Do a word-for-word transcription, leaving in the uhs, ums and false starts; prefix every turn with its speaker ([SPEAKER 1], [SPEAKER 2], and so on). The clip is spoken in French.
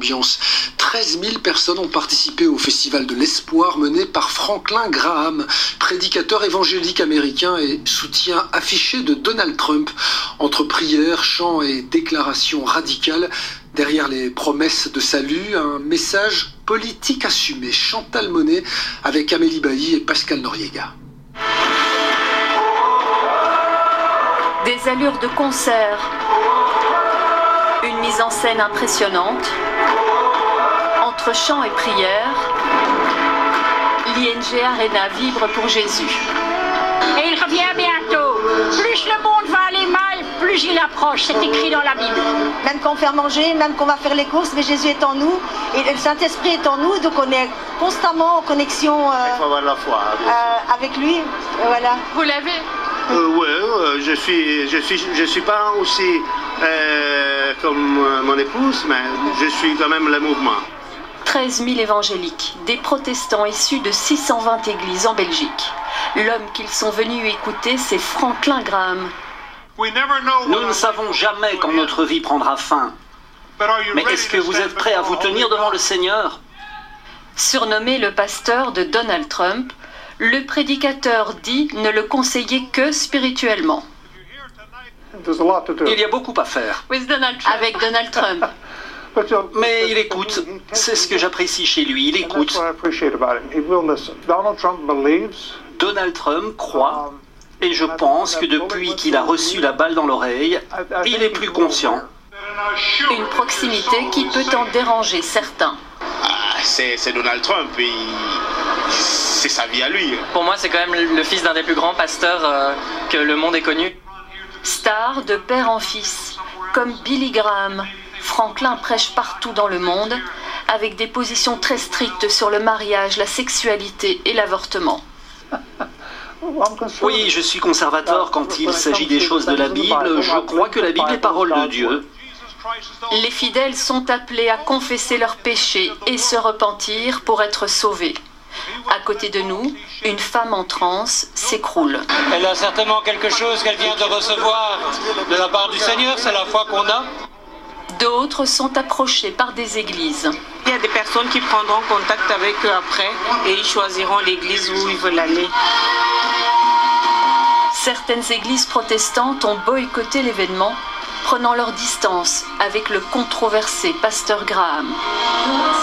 [SPEAKER 1] l'ambiance. treize mille personnes ont participé au Festival de l'Espoir mené par Franklin Graham, prédicateur évangélique américain et soutien affiché de Donald Trump. Entre prières, chants et déclarations radicales, derrière les promesses de salut, un message politique assumé. Chantal Monet avec Amélie Bailly et Pascal Noriega.
[SPEAKER 2] Des allures de concert, une mise en scène impressionnante, entre chants et prières, l'I N G Arena vibre pour Jésus.
[SPEAKER 3] Et il revient bientôt. Plus le monde va aller mal, plus il approche. C'est écrit dans la Bible.
[SPEAKER 4] Même quand on fait manger, même qu'on va faire les courses, mais Jésus est en nous et le Saint-Esprit est en nous, donc on est constamment en connexion euh,
[SPEAKER 5] il faut avoir la foi,
[SPEAKER 4] euh, avec lui. Voilà.
[SPEAKER 2] Vous l'avez?
[SPEAKER 5] Euh, ouais, euh, je suis, je suis, je suis pas aussi euh, comme euh, mon épouse, mais je suis quand même le mouvement.
[SPEAKER 2] treize mille évangéliques, des protestants issus de six cent vingt églises en Belgique. L'homme qu'ils sont venus écouter, c'est Franklin Graham.
[SPEAKER 6] Nous ne savons jamais quand notre vie prendra fin. Mais est-ce que vous êtes prêts à vous tenir devant le Seigneur?
[SPEAKER 2] Surnommé le pasteur de Donald Trump, le prédicateur dit ne le conseiller que spirituellement.
[SPEAKER 6] Il y a beaucoup à faire.
[SPEAKER 2] Avec Donald Trump.
[SPEAKER 6] Mais il écoute. C'est ce que j'apprécie chez lui. Il écoute. Donald Trump croit, et je pense que depuis qu'il a reçu la balle dans l'oreille, il est plus conscient.
[SPEAKER 2] Une proximité qui peut en déranger certains.
[SPEAKER 5] Ah, c'est Donald Trump, et c'est sa vie à lui.
[SPEAKER 7] Pour moi, c'est quand même le fils d'un des plus grands pasteurs euh, que le monde ait connu.
[SPEAKER 2] Star de père en fils, comme Billy Graham, Franklin prêche partout dans le monde, avec des positions très strictes sur le mariage, la sexualité et l'avortement.
[SPEAKER 6] Oui, je suis conservateur quand il s'agit des choses de la Bible. Je crois que la Bible est parole de Dieu.
[SPEAKER 2] Les fidèles sont appelés à confesser leurs péchés et se repentir pour être sauvés. À côté de nous, une femme en transe s'écroule.
[SPEAKER 8] Elle a certainement quelque chose qu'elle vient de recevoir de la part du Seigneur, c'est la foi qu'on a.
[SPEAKER 2] D'autres sont approchés par des églises.
[SPEAKER 9] Il y a des personnes qui prendront contact avec eux après et ils choisiront l'église où ils veulent aller.
[SPEAKER 2] Certaines églises protestantes ont boycotté l'événement, prenant leur distance avec le controversé pasteur Graham.